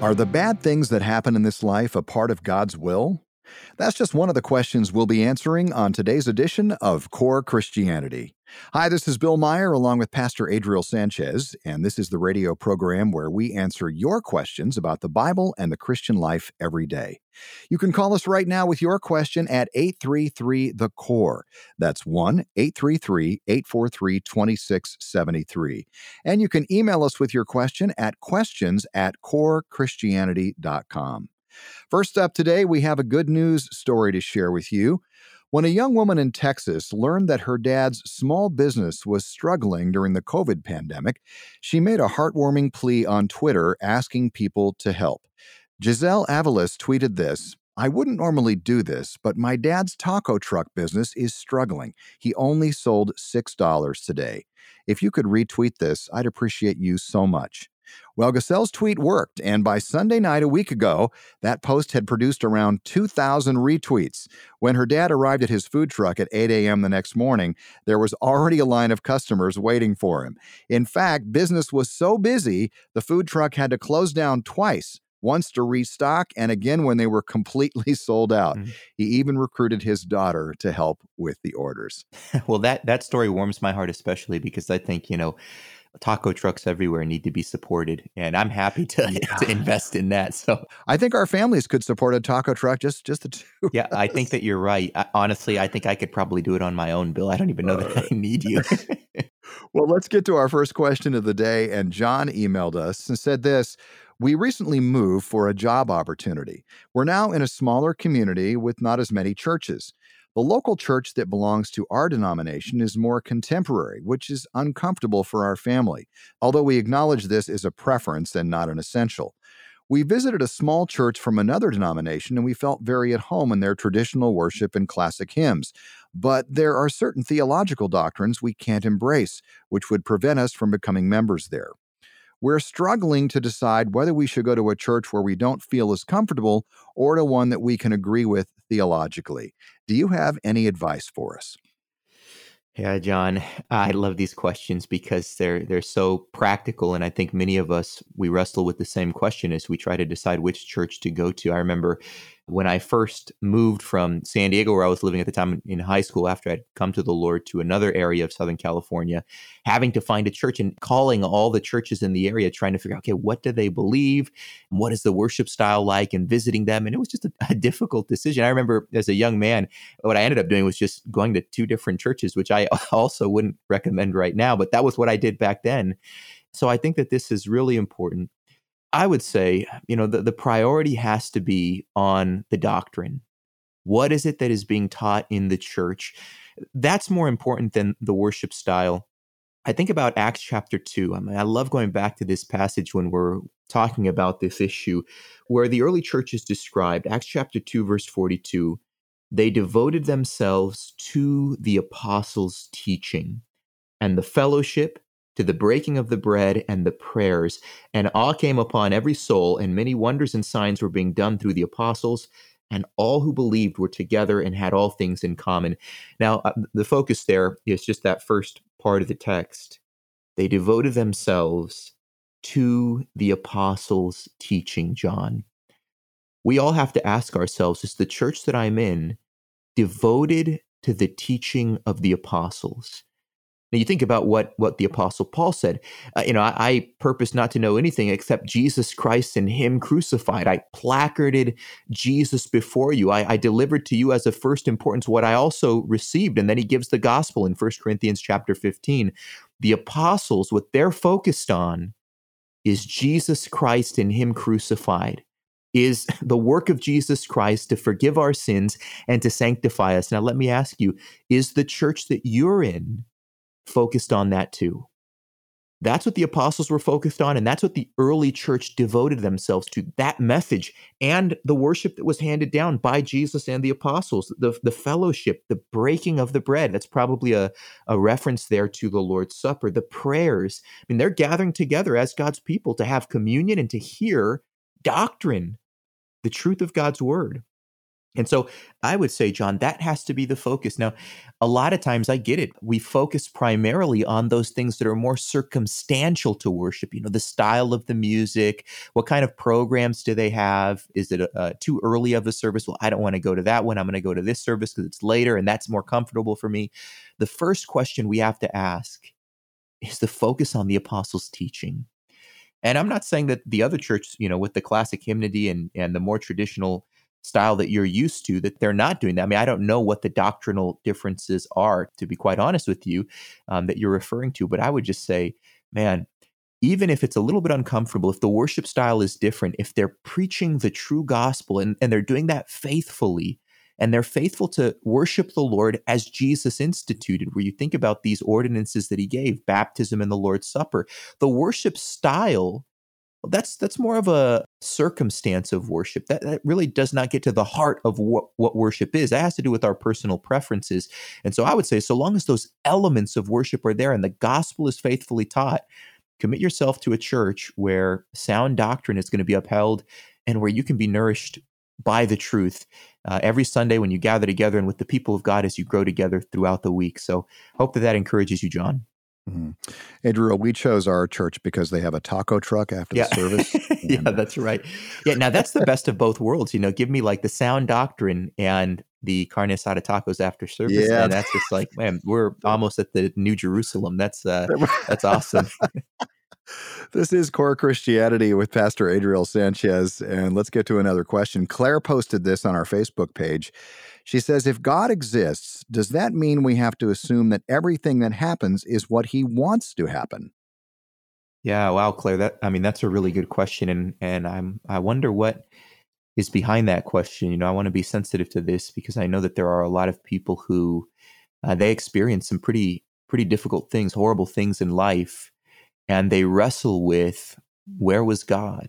Are the bad things that happen in this life a part of God's will? That's just one of the questions we'll be answering on today's edition of Core Christianity. Hi, this is Bill Meyer along with Pastor Adriel Sanchez, and this is the radio program where we answer your questions about the Bible and the Christian life every day. You can call us right now with your question at 833-THE-CORE. That's 1-833-843-2673. And you can email us with your question at questions@corechristianity.com. First up today, we have a good news story to share with you. When a young woman in Texas learned that her dad's small business was struggling during the COVID pandemic, she made a heartwarming plea on Twitter asking people to help. Giselle Avalos tweeted this: "I wouldn't normally do this, but my dad's taco truck business is struggling. He only sold $6 today. If you could retweet this, I'd appreciate you so much." Well, Giselle's tweet worked, and by Sunday night a week ago, that post had produced around 2,000 retweets. When her dad arrived at his food truck at 8 a.m. the next morning, there was already a line of customers waiting for him. In fact, business was so busy, the food truck had to close down twice, once to restock and again when they were completely sold out. He even recruited his daughter to help with the orders. Well, that story warms my heart, especially because I think, taco trucks everywhere need to be supported, and I'm happy to invest in that. So I think our families could support a taco truck, just the two. Yeah, I think that you're right. Honestly, I think I could probably do it on my own, Bill. I don't even know that I need you. Well, let's get to our first question of the day. And John emailed us and said this: "We recently moved for a job opportunity. We're now in a smaller community with not as many churches. The local church that belongs to our denomination is more contemporary, which is uncomfortable for our family, although we acknowledge this is a preference and not an essential. We visited a small church from another denomination, and we felt very at home in their traditional worship and classic hymns. But there are certain theological doctrines we can't embrace, which would prevent us from becoming members there. We're struggling to decide whether we should go to a church where we don't feel as comfortable or to one that we can agree with theologically. Do you have any advice for us?" Yeah, John, I love these questions because they're so practical, and I think many of us, we wrestle with the same question as we try to decide which church to go to. I remember when I first moved from San Diego, where I was living at the time in high school, after I'd come to the Lord, to another area of Southern California, having to find a church and calling all the churches in the area, trying to figure out, okay, what do they believe? What is the worship style like? And visiting them. And it was just a difficult decision. I remember as a young man, what I ended up doing was just going to two different churches, which I also wouldn't recommend right now, but that was what I did back then. So I think that this is really important. I would say, the priority has to be on the doctrine. What is it that is being taught in the church? That's more important than the worship style. I think about Acts chapter 2. I love going back to this passage when we're talking about this issue, where the early church is described. Acts chapter 2, verse 42. They devoted themselves to the apostles' teaching and the fellowship, to the breaking of the bread and the prayers. And awe came upon every soul, and many wonders and signs were being done through the apostles, and all who believed were together and had all things in common." Now, the focus there is just that first part of the text. They devoted themselves to the apostles' teaching, John. We all have to ask ourselves, is the church that I'm in devoted to the teaching of the apostles? Now, you think about what the Apostle Paul said. I purpose not to know anything except Jesus Christ and Him crucified. I placarded Jesus before you. I delivered to you as of first importance what I also received. And then he gives the gospel in 1 Corinthians chapter 15. The apostles, what they're focused on is Jesus Christ and Him crucified, is the work of Jesus Christ to forgive our sins and to sanctify us. Now, let me ask you, is the church that you're in focused on that too? That's what the apostles were focused on, and that's what the early church devoted themselves to, that message and the worship that was handed down by Jesus and the apostles, the fellowship, the breaking of the bread. That's probably a reference there to the Lord's Supper, the prayers. I mean, they're gathering together as God's people to have communion and to hear doctrine, the truth of God's word. And so I would say, John, that has to be the focus. Now, a lot of times I get it. We focus primarily on those things that are more circumstantial to worship, the style of the music, what kind of programs do they have? Is it too early of a service? Well, I don't want to go to that one. I'm going to go to this service because it's later and that's more comfortable for me. The first question we have to ask is the focus on the apostles' teaching. And I'm not saying that the other church, with the classic hymnody and the more traditional style that you're used to, that they're not doing that. I mean, I don't know what the doctrinal differences are, to be quite honest with you, that you're referring to. But I would just say, man, even if it's a little bit uncomfortable, if the worship style is different, if they're preaching the true gospel and they're doing that faithfully, and they're faithful to worship the Lord as Jesus instituted, where you think about these ordinances that he gave, baptism and the Lord's Supper, the worship style, that's more of a circumstance of worship. That really does not get to the heart of what worship is. That has to do with our personal preferences. And so I would say, so long as those elements of worship are there and the gospel is faithfully taught, commit yourself to a church where sound doctrine is going to be upheld and where you can be nourished by the truth every Sunday when you gather together and with the people of God as you grow together throughout the week. So hope that encourages you, John. Mm-hmm. Adriel, we chose our church because they have a taco truck after the service. Yeah, that's right. Yeah, now that's the best of both worlds. Give me like the sound doctrine and the carne asada tacos after service. Yeah. And that's just like, man, we're almost at the New Jerusalem. That's awesome. This is Core Christianity with Pastor Adriel Sanchez. And let's get to another question. Claire posted this on our Facebook page. She says, if God exists, does that mean we have to assume that everything that happens is what he wants to happen? Yeah, wow, Claire, that's a really good question. And I wonder what is behind that question. I want to be sensitive to this because I know that there are a lot of people who they experience some pretty difficult things, horrible things in life. And they wrestle with, where was God?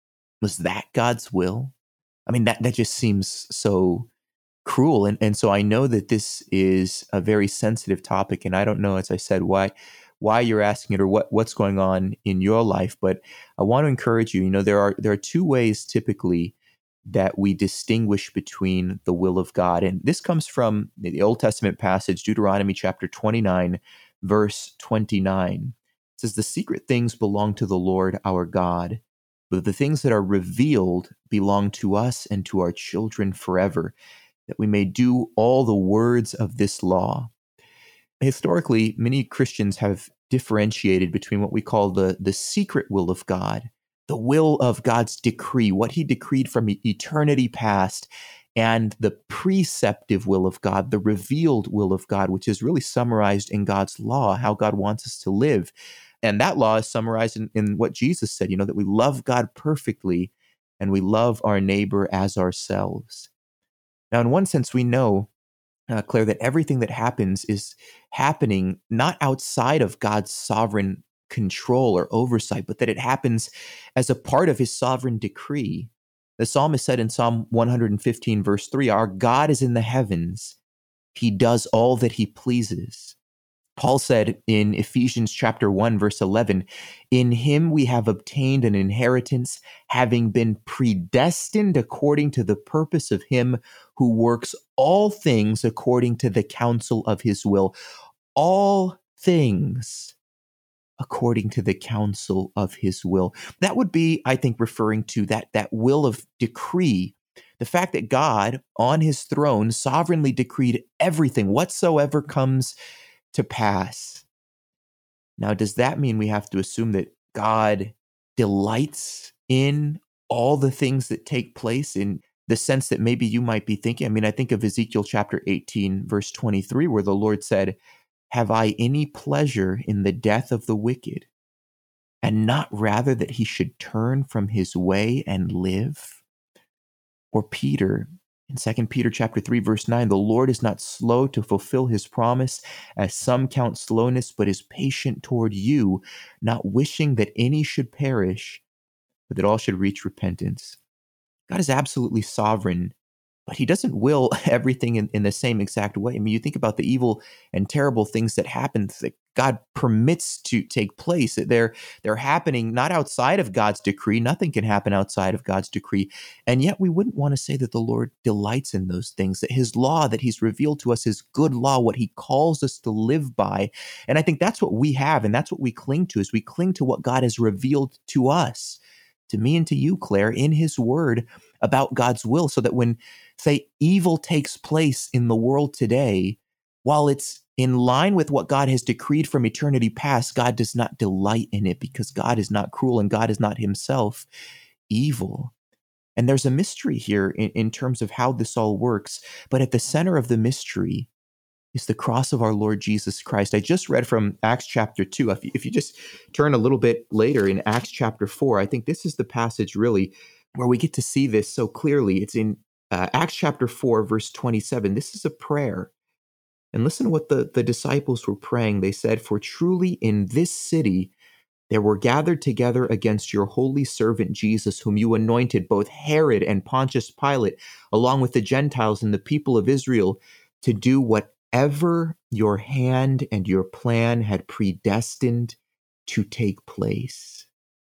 Was that God's will? I mean, that just seems so cruel. And so I know that this is a very sensitive topic. And I don't know, as I said, why you're asking it or what's going on in your life. But I want to encourage you, there are two ways typically that we distinguish between the will of God. And this comes from the Old Testament passage, Deuteronomy chapter 29, verse 29. It says, the secret things belong to the Lord our God, but the things that are revealed belong to us and to our children forever, that we may do all the words of this law. Historically, many Christians have differentiated between what we call the secret will of God, the will of God's decree, what he decreed from eternity past, and the preceptive will of God, the revealed will of God, which is really summarized in God's law, how God wants us to live. And that law is summarized in what Jesus said, that we love God perfectly and we love our neighbor as ourselves. Now, in one sense, we know, Claire, that everything that happens is happening not outside of God's sovereign control or oversight, but that it happens as a part of his sovereign decree. The psalmist said in Psalm 115, verse 3, our God is in the heavens. He does all that he pleases. Paul said in Ephesians chapter 1, verse 11, in him we have obtained an inheritance, having been predestined according to the purpose of him who works all things according to the counsel of his will. All things according to the counsel of his will. That would be, I think, referring to that will of decree. The fact that God on his throne sovereignly decreed everything whatsoever comes to pass. Now, does that mean we have to assume that God delights in all the things that take place in the sense that maybe you might be thinking? I mean, I think of Ezekiel chapter 18, verse 23, where the Lord said, have I any pleasure in the death of the wicked, and not rather that he should turn from his way and live? Or Peter, in 2 Peter chapter 3, verse 9, the Lord is not slow to fulfill his promise, as some count slowness, but is patient toward you, not wishing that any should perish, but that all should reach repentance. God is absolutely sovereign but he doesn't will everything in the same exact way. I mean, you think about the evil and terrible things that happen that God permits to take place. They're happening not outside of God's decree. Nothing can happen outside of God's decree. And yet we wouldn't want to say that the Lord delights in those things, that his law that he's revealed to us is good law, what he calls us to live by. And I think that's what we have, and that's what we cling to, is we cling to what God has revealed to us, to me and to you, Claire, in his word about God's will, so that when, say, evil takes place in the world today, while it's in line with what God has decreed from eternity past, God does not delight in it, because God is not cruel and God is not himself evil. And there's a mystery here in terms of how this all works. But at the center of the mystery is the cross of our Lord Jesus Christ. I just read from Acts chapter 2. If you just turn a little bit later in Acts chapter 4, I think this is the passage really where we get to see this so clearly. It's in Acts chapter 4, verse 27. This is a prayer. And listen to what the disciples were praying. They said, "For truly in this city there were gathered together against your holy servant Jesus, whom you anointed, both Herod and Pontius Pilate, along with the Gentiles and the people of Israel, to do whatever your hand and your plan had predestined to take place."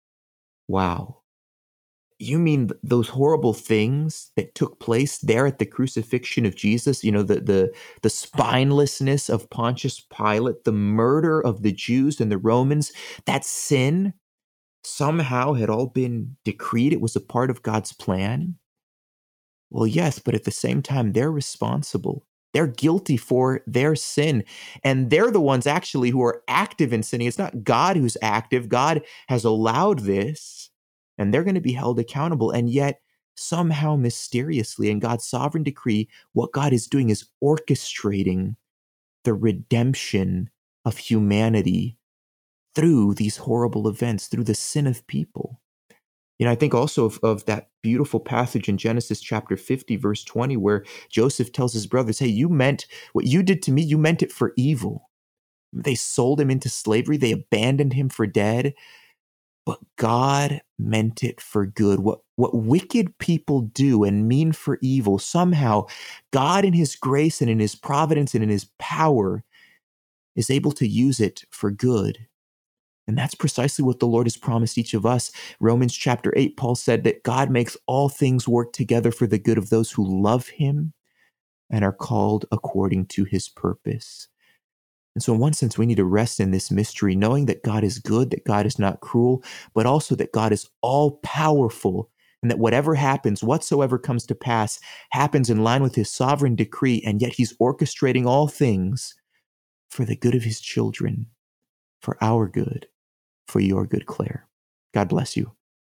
Wow. You mean those horrible things that took place there at the crucifixion of Jesus? You know, the spinelessness of Pontius Pilate, the murder of the Jews and the Romans, that sin somehow had all been decreed. It was a part of God's plan. Well, yes, but at the same time, they're responsible. They're guilty for their sin. And they're the ones actually who are active in sinning. It's not God who's active. God has allowed this, and they're going to be held accountable. And yet, somehow mysteriously, in God's sovereign decree, what God is doing is orchestrating the redemption of humanity through these horrible events, through the sin of people. You know, I think also of that beautiful passage in Genesis chapter 50, verse 20, where Joseph tells his brothers, "Hey, you meant what you did to me, you meant it for evil." They sold him into slavery. They abandoned him for dead. But God meant it for good. What wicked people do and mean for evil, somehow God in his grace and in his providence and in his power is able to use it for good. And that's precisely what the Lord has promised each of us. Romans chapter 8, Paul said that God makes all things work together for the good of those who love him and are called according to his purpose. And so in one sense, we need to rest in this mystery, knowing that God is good, that God is not cruel, but also that God is all powerful, and that whatever happens, whatsoever comes to pass, happens in line with his sovereign decree, and yet he's orchestrating all things for the good of his children, for our good, for your good, Claire. God bless you.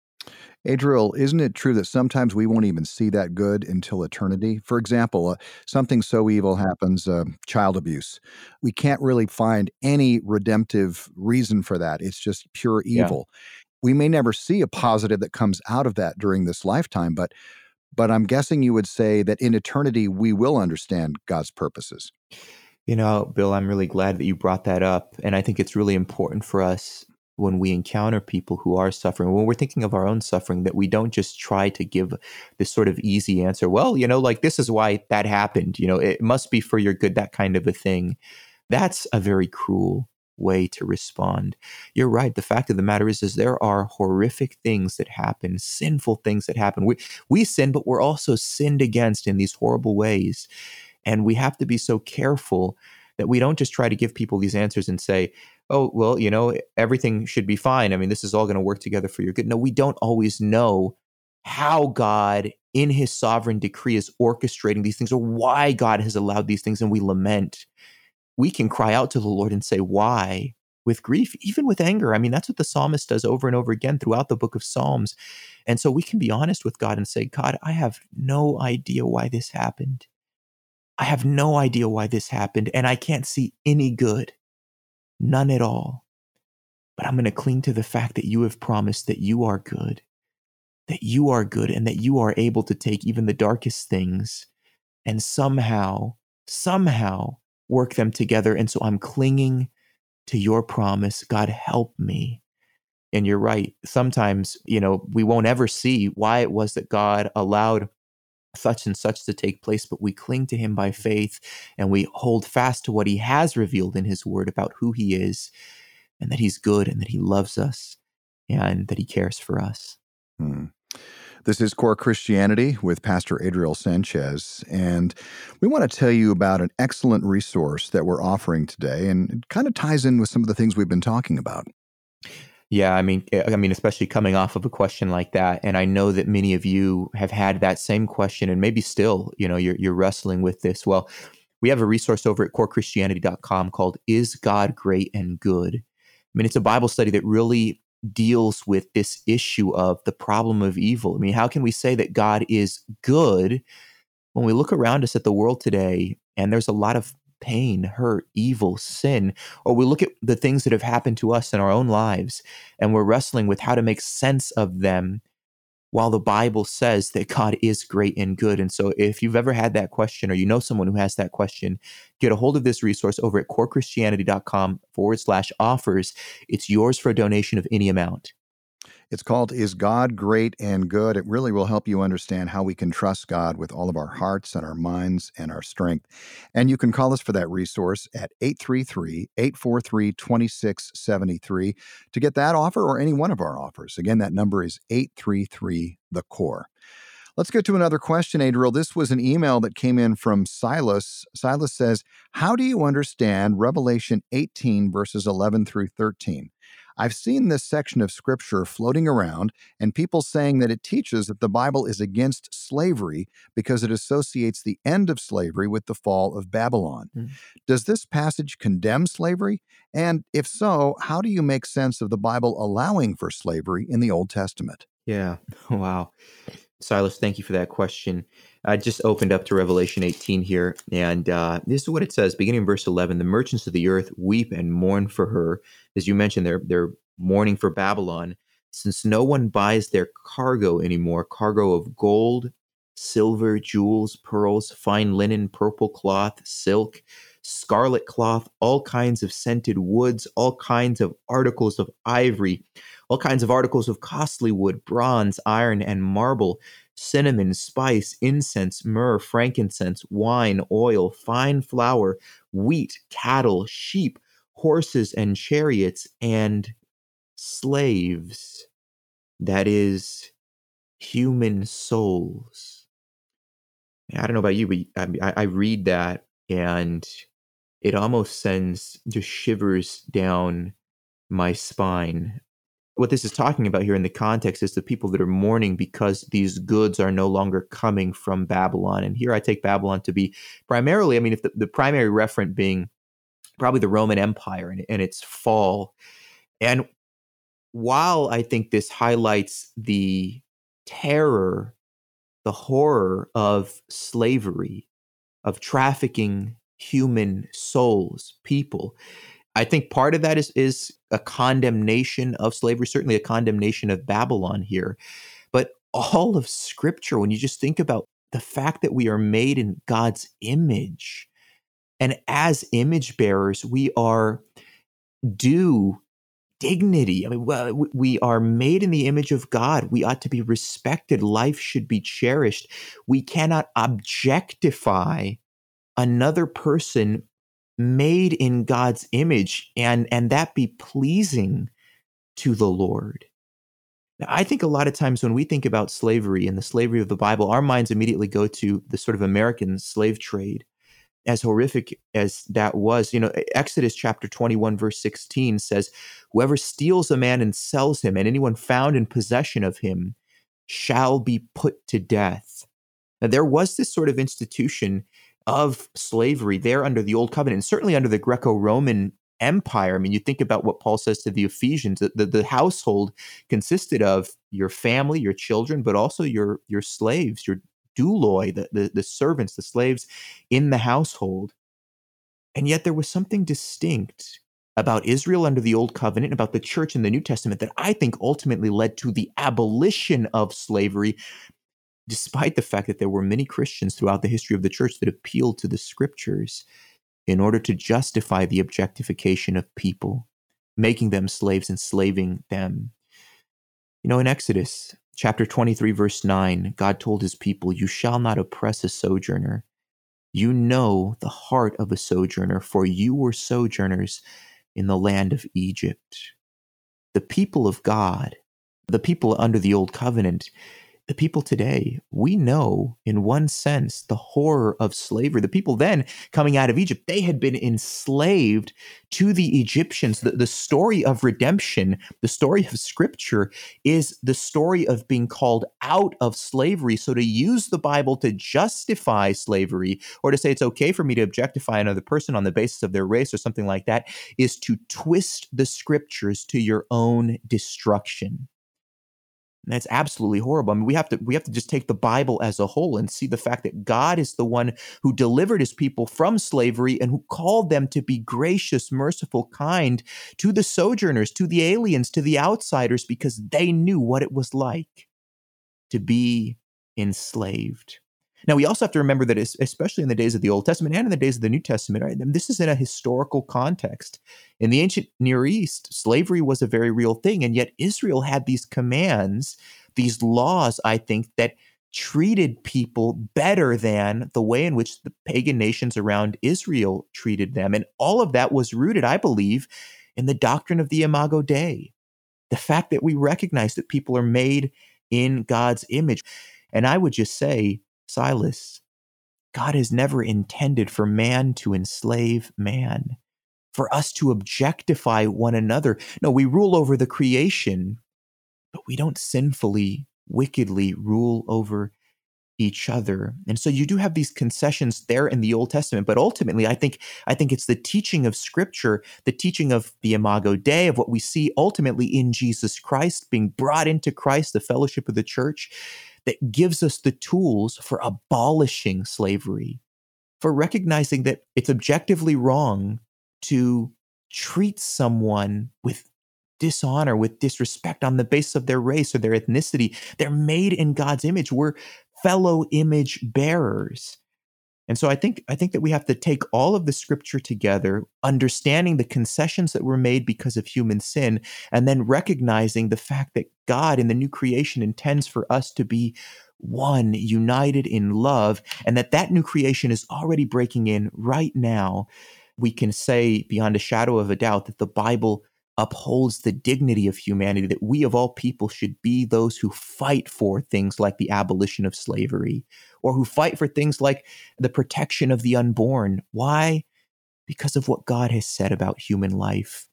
Adriel, isn't it true that sometimes we won't even see that good until eternity? For example, something so evil happens, child abuse. We can't really find any redemptive reason for that. It's just pure evil. We may never see a positive that comes out of that during this lifetime, but I'm guessing you would say that in eternity, we will understand God's purposes. You know, Bill, I'm really glad that you brought that up. And I think it's really important for us when we encounter people who are suffering, when we're thinking of our own suffering, that we don't just try to give this sort of easy answer. Well, you know, like this is why that happened. You know, it must be for your good, that kind of a thing. That's a very cruel way to respond. You're right. The fact of the matter is there are horrific things that happen, sinful things that happen. We sin, but we're also sinned against in these horrible ways. And we have to be so careful that we don't just try to give people these answers and say, oh, well, you know, everything should be fine. I mean, this is all going to work together for your good. No, we don't always know how God in his sovereign decree is orchestrating these things, or why God has allowed these things, and we lament. We can cry out to the Lord and say, why? With grief, even with anger. I mean, that's what the psalmist does over and over again throughout the book of Psalms. And so we can be honest with God and say, God, I have no idea why this happened. I have no idea why this happened, and I can't see any good. None at all. But I'm going to cling to the fact that you have promised that you are good, and that you are able to take even the darkest things and somehow work them together. And so I'm clinging to your promise. God, help me. And you're right. Sometimes, you know, we won't ever see why it was that God allowed such and such to take place, but we cling to him by faith and we hold fast to what he has revealed in his word about who he is and that he's good and that he loves us and that he cares for us. Hmm. This is Core Christianity with Pastor Adriel Sanchez, and we want to tell you about an excellent resource that we're offering today, and it kind of ties in with some of the things we've been talking about. Yeah, I mean, especially coming off of a question like that, and I know that many of you have had that same question, and maybe still, you're wrestling with this. Well, we have a resource over at corechristianity.com called "Is God Great and Good?" I mean, it's a Bible study that really deals with this issue of the problem of evil. I mean, how can we say that God is good when we look around us at the world today and there's a lot of pain, hurt, evil, sin, or we look at the things that have happened to us in our own lives and we're wrestling with how to make sense of them while the Bible says that God is great and good. And so if you've ever had that question or you know someone who has that question, get a hold of this resource over at corechristianity.com/offers. It's yours for a donation of any amount. It's called Is God Great and Good? It really will help you understand how we can trust God with all of our hearts and our minds and our strength. And you can call us for that resource at 833-843-2673 to get that offer or any one of our offers. Again, that number is 833-THE-CORE. Let's get to another question, Adriel. This was an email that came in from Silas. Silas says, how do you understand Revelation 18, verses 11 through 13? I've seen this section of scripture floating around and people saying that it teaches that the Bible is against slavery because it associates the end of slavery with the fall of Babylon. Does this passage condemn slavery? And if so, how do you make sense of the Bible allowing for slavery in the Old Testament? Yeah. Wow. Silas, thank you for that question. I just opened up to Revelation 18 here, and this is what it says, beginning in verse 11. The merchants of the earth weep and mourn for her. As you mentioned, they're mourning for Babylon, since no one buys their cargo anymore, cargo of gold, silver, jewels, pearls, fine linen, purple cloth, silk, scarlet cloth, all kinds of scented woods, all kinds of articles of ivory, all kinds of articles of costly wood, bronze, iron, and marble, cinnamon, spice, incense, myrrh, frankincense, wine, oil, fine flour, wheat, cattle, sheep, horses, and chariots, and slaves, that is, human souls. I don't know about you, but I read that and it almost sends just shivers down my spine. What this is talking about here in the context is the people that are mourning because these goods are no longer coming from Babylon. And here I take Babylon to be primarily, if the primary referent being probably the Roman Empire and its fall. And while I think this highlights the terror, the horror of slavery, of trafficking human souls, people, I think part of that is a condemnation of slavery, certainly a condemnation of Babylon here. But all of Scripture, when you just think about the fact that we are made in God's image, and as image bearers, we are due dignity. We are made in the image of God. We ought to be respected. Life should be cherished. We cannot objectify another person made in God's image and that be pleasing to the Lord. Now, I think a lot of times when we think about slavery and the slavery of the Bible, our minds immediately go to the sort of American slave trade. As horrific as that was, Exodus chapter 21, verse 16 says, whoever steals a man and sells him, and anyone found in possession of him shall be put to death. Now, there was this sort of institution of slavery there under the Old Covenant, and certainly under the Greco-Roman Empire. You think about what Paul says to the Ephesians, that the household consisted of your family, your children, but also your slaves, your douloi, the servants, the slaves in the household. And yet there was something distinct about Israel under the Old Covenant, about the church in the New Testament, that I think ultimately led to the abolition of slavery, despite the fact that there were many Christians throughout the history of the church that appealed to the scriptures in order to justify the objectification of people, making them slaves, enslaving them. In Exodus, Chapter 23, verse 9, God told his people, "You shall not oppress a sojourner. You know the heart of a sojourner, for you were sojourners in the land of Egypt." The people of God, the people under the old covenant, the people today, we know in one sense the horror of slavery. The people then coming out of Egypt, they had been enslaved to the Egyptians. The story of redemption, the story of Scripture, is the story of being called out of slavery. So to use the Bible to justify slavery, or to say it's okay for me to objectify another person on the basis of their race or something like that, is to twist the Scriptures to your own destruction. And that's absolutely horrible. I mean, we have to just take the Bible as a whole and see the fact that God is the one who delivered his people from slavery and who called them to be gracious, merciful, kind to the sojourners, to the aliens, to the outsiders, because they knew what it was like to be enslaved. Now, we also have to remember that, especially in the days of the Old Testament and in the days of the New Testament, right, this is in a historical context. In the ancient Near East, slavery was a very real thing, and yet Israel had these commands, these laws, I think, that treated people better than the way in which the pagan nations around Israel treated them. And all of that was rooted, I believe, in the doctrine of the Imago Dei, the fact that we recognize that people are made in God's image. And I would just say, Silas, God has never intended for man to enslave man, for us to objectify one another. No, we rule over the creation, but we don't sinfully, wickedly rule over each other. And so you do have these concessions there in the Old Testament, but ultimately I think it's the teaching of Scripture, the teaching of the Imago Dei, of what we see ultimately in Jesus Christ, being brought into Christ, the fellowship of the church, that gives us the tools for abolishing slavery, for recognizing that it's objectively wrong to treat someone with dishonor, with disrespect on the basis of their race or their ethnicity. They're made in God's image. We're fellow image bearers. And so I think that we have to take all of the Scripture together, understanding the concessions that were made because of human sin, and then recognizing the fact that God in the new creation intends for us to be one, united in love, and that new creation is already breaking in right now. We can say beyond a shadow of a doubt that the Bible upholds the dignity of humanity, that we of all people should be those who fight for things like the abolition of slavery, or who fight for things like the protection of the unborn. Why? Because of what God has said about human life.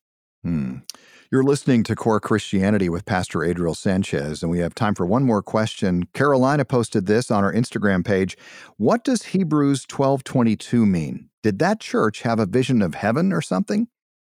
You're listening to Core Christianity with Pastor Adriel Sanchez, and we have time for one more question. Carolina posted this on our Instagram page. What does Hebrews 12:22 mean? Did that church have a vision of heaven or something?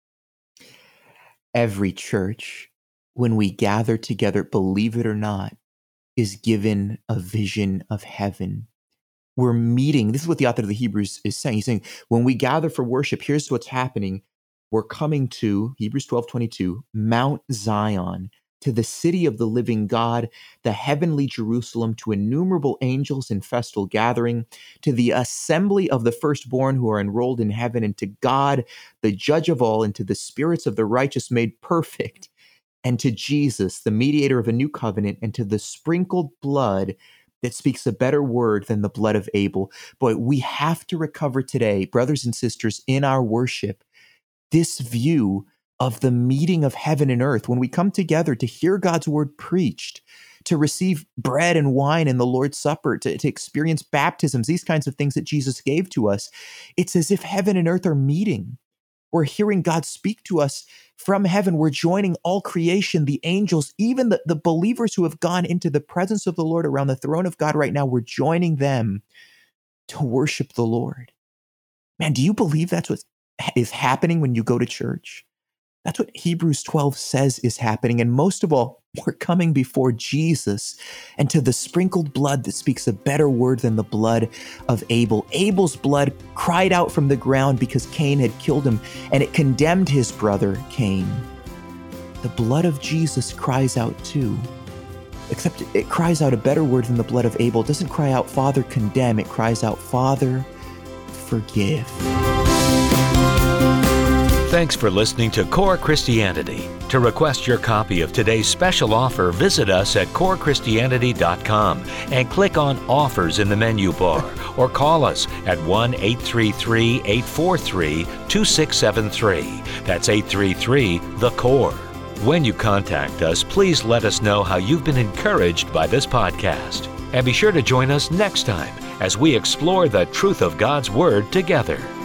Every church, when we gather together, believe it or not, is given a vision of heaven. We're meeting. This is what the author of the Hebrews is saying. He's saying, when we gather for worship, here's what's happening. We're coming to, Hebrews 12:22, Mount Zion, to the city of the living God, the heavenly Jerusalem, to innumerable angels in festal gathering, to the assembly of the firstborn who are enrolled in heaven, and to God, the judge of all, and to the spirits of the righteous made perfect, and to Jesus, the mediator of a new covenant, and to the sprinkled blood that speaks a better word than the blood of Abel. Boy, we have to recover today, brothers and sisters, in our worship, this view of the meeting of heaven and earth. When we come together to hear God's word preached, to receive bread and wine in the Lord's Supper, to experience baptisms, these kinds of things that Jesus gave to us, it's as if heaven and earth are meeting. We're hearing God speak to us from heaven. We're joining all creation, the angels, even the believers who have gone into the presence of the Lord around the throne of God right now. We're joining them to worship the Lord. Man, do you believe that's what is happening when you go to church? That's what Hebrews 12 says is happening. And most of all, we're coming before Jesus and to the sprinkled blood that speaks a better word than the blood of Abel. Abel's blood cried out from the ground because Cain had killed him, and it condemned his brother Cain. The blood of Jesus cries out too, except it cries out a better word than the blood of Abel. It doesn't cry out, Father, condemn. It cries out, Father, forgive. Thanks for listening to Core Christianity. To request your copy of today's special offer, visit us at corechristianity.com and click on Offers in the menu bar, or call us at 1-833-843-2673. That's 833-THE-CORE. When you contact us, please let us know how you've been encouraged by this podcast. And be sure to join us next time as we explore the truth of God's Word together.